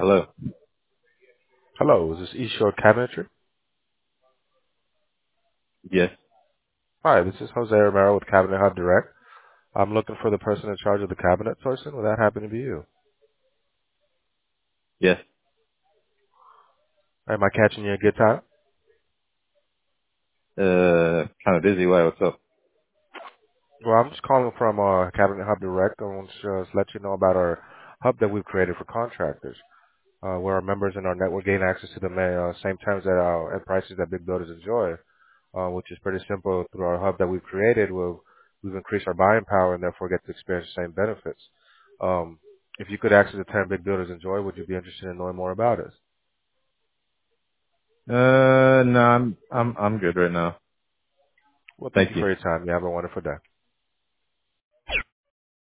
Hello. Hello, is this Eastshore Cabinetry? Yes. Hi, this is Jose Romero with Cabinet Hub Direct. I'm looking for the person in charge of the cabinet person. Would that happen to be you? Yes. Am I catching you a good time? Kind of busy. Why? What's up? Well, I'm just calling from Cabinet Hub Direct. I want to just let you know about our hub that we've created for contractors, where our members in our network gain access to the same terms and prices that big builders enjoy, which is pretty simple. Through our hub that we've created, we've increased our buying power and therefore get to experience the same benefits. Um, if you could access the term big builders enjoy, would you be interested in knowing more about us? No, I'm good right now. Well, thank Thank you you. for your time. You have a wonderful day.